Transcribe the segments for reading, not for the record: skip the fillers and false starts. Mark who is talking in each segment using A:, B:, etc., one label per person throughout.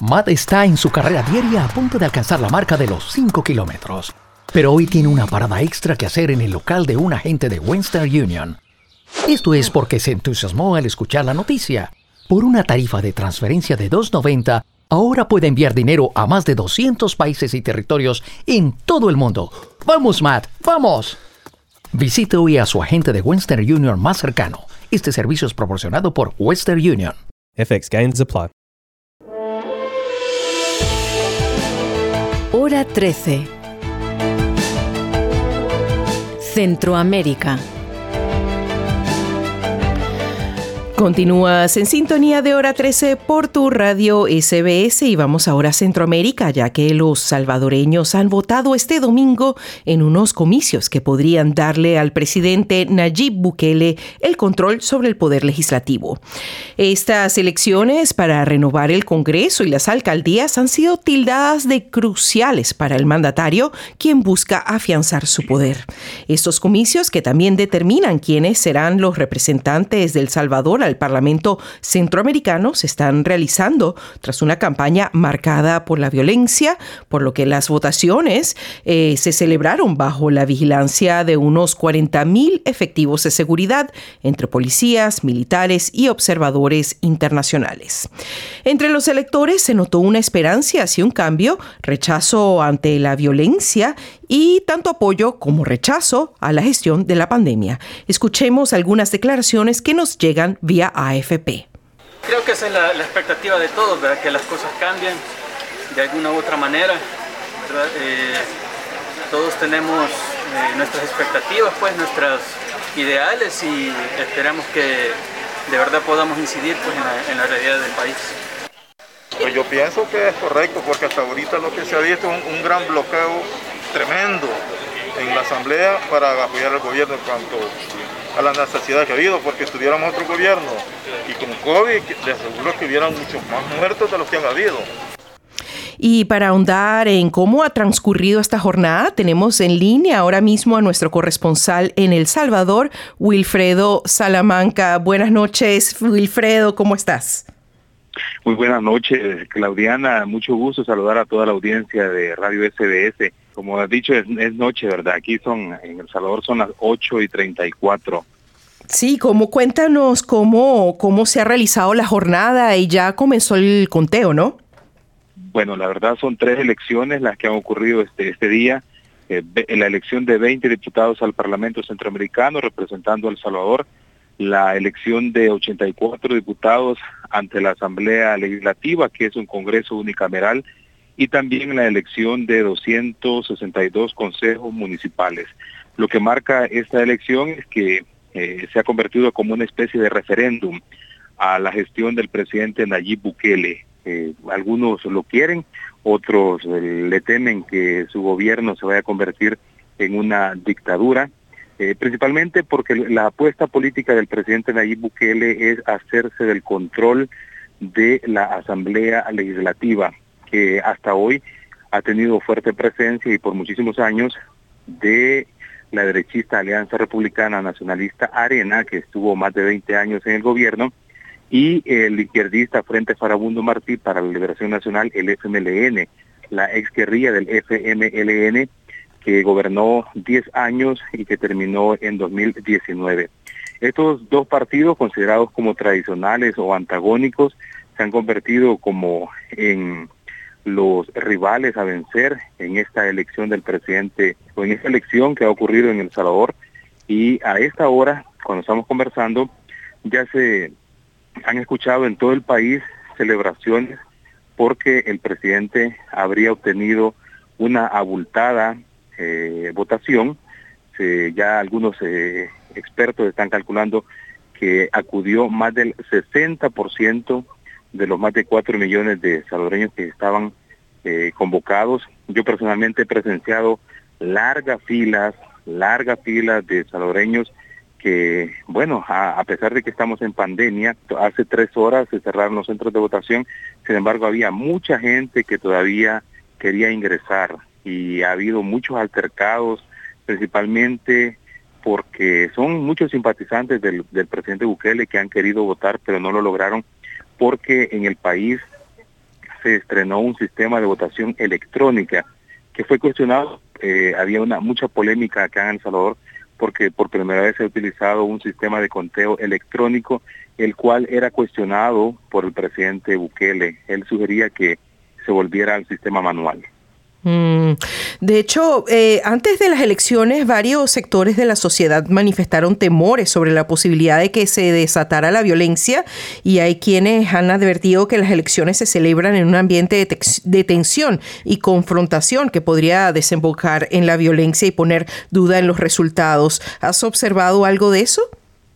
A: Matt está en su carrera diaria a punto de alcanzar la marca de los 5 kilómetros. Pero hoy tiene una parada extra que hacer en el local de un agente de Western Union. Esto es porque se entusiasmó al escuchar la noticia. Por una tarifa de transferencia de $2.90, ahora puede enviar dinero a más de 200 países y territorios en todo el mundo. ¡Vamos, Matt! ¡Vamos! Visite hoy a su agente de Western Union más cercano. Este servicio es proporcionado por Western Union.
B: FX Gains apply.
C: Hora 13. Centroamérica. Continúas en sintonía de Hora 13 por tu radio SBS y vamos ahora a Centroamérica, ya que los salvadoreños han votado este domingo en unos comicios que podrían darle al presidente Nayib Bukele el control sobre el poder legislativo. Estas elecciones para renovar el Congreso y las alcaldías han sido tildadas de cruciales para el mandatario, quien busca afianzar su poder. Estos comicios, que también determinan quiénes serán los representantes de El Salvador al Parlamento Centroamericano, se están realizando tras una campaña marcada por la violencia, por lo que las votaciones se celebraron bajo la vigilancia de unos 40,000 efectivos de seguridad entre policías, militares y observadores internacionales. Entre los electores se notó una esperanza hacia un cambio, rechazo ante la violencia y tanto apoyo como rechazo a la gestión de la pandemia. Escuchemos algunas declaraciones que nos llegan vía AFP.
D: Creo que esa es la expectativa de todos, ¿verdad? Que las cosas cambien de alguna u otra manera, ¿verdad? Todos tenemos nuestras expectativas, pues, nuestros ideales y esperamos que de verdad podamos incidir, pues, en la realidad del país.
E: Pues yo pienso que es correcto, porque hasta ahorita lo que se ha visto es un gran bloqueo tremendo en la Asamblea para apoyar al gobierno en cuanto a la necesidad que ha habido, porque si tuviéramos otro gobierno y con COVID, les aseguro que hubieran muchos más muertos de los que han habido.
C: Y para ahondar en cómo ha transcurrido esta jornada, tenemos en línea ahora mismo a nuestro corresponsal en El Salvador, Wilfredo Salamanca. Buenas noches, Wilfredo, ¿cómo estás?
F: Muy buenas noches, Claudiana. Mucho gusto saludar a toda la audiencia de Radio SBS. Como has dicho, es noche, ¿verdad? Aquí en El Salvador son las 8:34.
C: Sí, cuéntanos cómo se ha realizado la jornada y ya comenzó el conteo, ¿no?
F: Bueno, la verdad son 3 elecciones las que han ocurrido este día. La elección de 20 diputados al Parlamento Centroamericano representando a El Salvador, la elección de 84 diputados ante la Asamblea Legislativa, que es un Congreso unicameral, y también la elección de 262 consejos municipales. Lo que marca esta elección es que se ha convertido como una especie de referéndum a la gestión del presidente Nayib Bukele. Algunos lo quieren, otros le temen que su gobierno se vaya a convertir en una dictadura, principalmente porque la apuesta política del presidente Nayib Bukele es hacerse del control de la Asamblea Legislativa, que hasta hoy ha tenido fuerte presencia y por muchísimos años de la derechista Alianza Republicana Nacionalista Arena, que estuvo más de 20 años en el gobierno, y el izquierdista Frente Farabundo Martí para la Liberación Nacional, el FMLN, la exguerrilla del FMLN, que gobernó 10 años y que terminó en 2019. Estos dos partidos, considerados como tradicionales o antagónicos, se han convertido como en los rivales a vencer en esta elección del presidente, o en esta elección que ha ocurrido en El Salvador. Y a esta hora, cuando estamos conversando, ya se han escuchado en todo el país celebraciones porque el presidente habría obtenido una abultada votación. Ya algunos expertos están calculando que acudió más del 60% de los más de 4 millones de salvadoreños que estaban convocados. Yo personalmente he presenciado largas filas de salvadoreños que, bueno, a pesar de que estamos en pandemia, hace 3 horas se cerraron los centros de votación, sin embargo había mucha gente que todavía quería ingresar y ha habido muchos altercados, principalmente porque son muchos simpatizantes del presidente Bukele que han querido votar pero no lo lograron porque en el país se estrenó un sistema de votación electrónica que fue cuestionado. Había mucha polémica acá en El Salvador porque por primera vez se ha utilizado un sistema de conteo electrónico, el cual era cuestionado por el presidente Bukele. Él sugería que se volviera al sistema manual.
C: De hecho, antes de las elecciones, varios sectores de la sociedad manifestaron temores sobre la posibilidad de que se desatara la violencia, y hay quienes han advertido que las elecciones se celebran en un ambiente de tensión y confrontación que podría desembocar en la violencia y poner duda en los resultados. ¿Has observado algo de eso?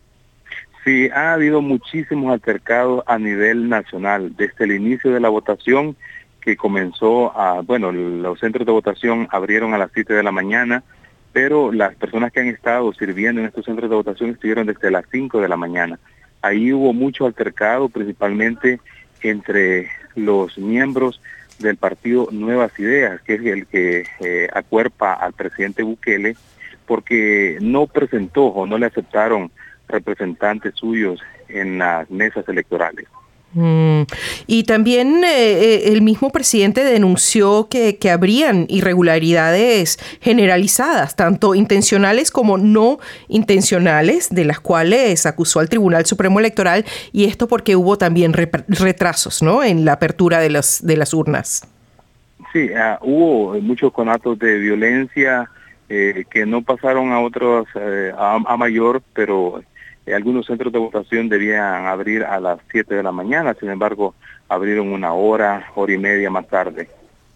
F: Sí, ha habido muchísimos altercados a nivel nacional. Desde el inicio de la votación, que comenzó los centros de votación abrieron a las 7 de la mañana, pero las personas que han estado sirviendo en estos centros de votación estuvieron desde las 5 de la mañana. Ahí hubo mucho altercado, principalmente entre los miembros del partido Nuevas Ideas, que es el que acuerpa al presidente Bukele, porque no presentó o no le aceptaron representantes suyos en las mesas electorales.
C: Y también el mismo presidente denunció que habrían irregularidades generalizadas, tanto intencionales como no intencionales, de las cuales acusó al Tribunal Supremo Electoral, y esto porque hubo también retrasos, ¿no?, en la apertura de las urnas.
F: Sí, hubo muchos conatos de violencia que no pasaron a otros a mayor, pero algunos centros de votación debían abrir a las 7 de la mañana, sin embargo, abrieron una hora y media más tarde.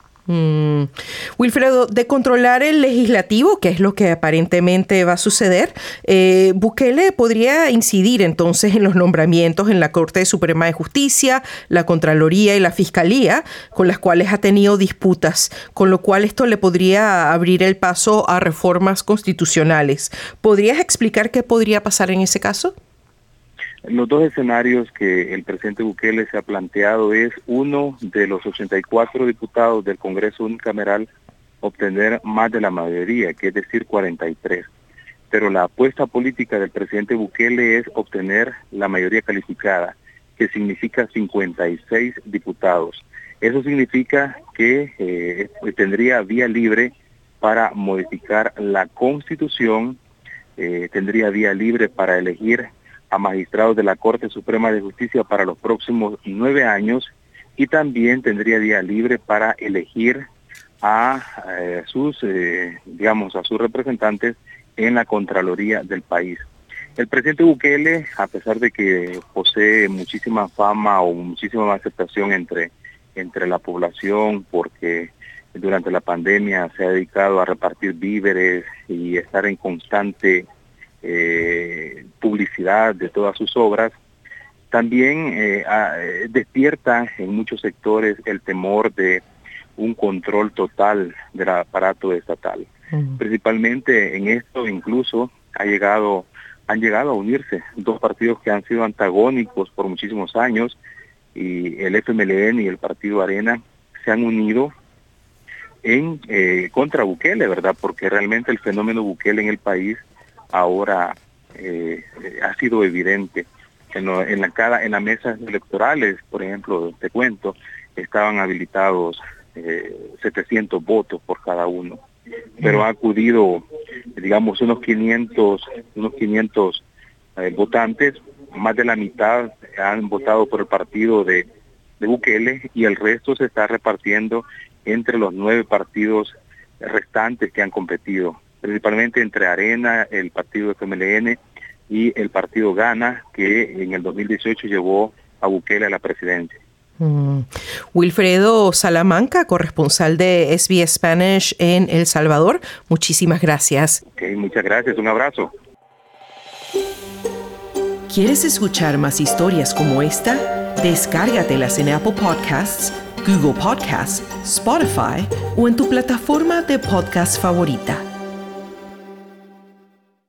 C: Wilfredo, de controlar el legislativo, que es lo que aparentemente va a suceder, Bukele podría incidir entonces en los nombramientos en la Corte Suprema de Justicia, la Contraloría y la Fiscalía, con las cuales ha tenido disputas, con lo cual esto le podría abrir el paso a reformas constitucionales. ¿Podrías explicar qué podría pasar en ese caso?
F: Los dos escenarios que el presidente Bukele se ha planteado es uno de los 84 diputados del Congreso unicameral obtener más de la mayoría, que es decir 43. Pero la apuesta política del presidente Bukele es obtener la mayoría calificada, que significa 56 diputados. Eso significa que tendría vía libre para modificar la Constitución, tendría vía libre para elegir a magistrados de la Corte Suprema de Justicia para los próximos 9 años, y también tendría vía libre para elegir a sus representantes en la Contraloría del país. El presidente Bukele, a pesar de que posee muchísima fama o muchísima aceptación entre la población, porque durante la pandemia se ha dedicado a repartir víveres y estar en constante publicidad de todas sus obras, también despierta en muchos sectores el temor de un control total del aparato estatal. Principalmente en esto incluso han llegado a unirse dos partidos que han sido antagónicos por muchísimos años, y el FMLN y el Partido Arena se han unido contra Bukele, ¿verdad? Porque realmente el fenómeno Bukele en el país ahora ha sido evidente. En las mesas electorales, por ejemplo, te cuento, estaban habilitados 700 votos por cada uno, pero ha acudido, digamos, unos 500 votantes. Más de la mitad han votado por el partido de Bukele, y el resto se está repartiendo entre los 9 partidos restantes que han competido, principalmente entre Arena, el partido FMLN y el partido Gana, que en el 2018 llevó a Bukele a la presidencia.
C: Wilfredo Salamanca, corresponsal de SBS Spanish en El Salvador, muchísimas gracias.
F: Okay, muchas gracias, un abrazo.
C: ¿Quieres escuchar más historias como esta? Descárgatelas en Apple Podcasts, Google Podcasts, Spotify o en tu plataforma de podcast favorita.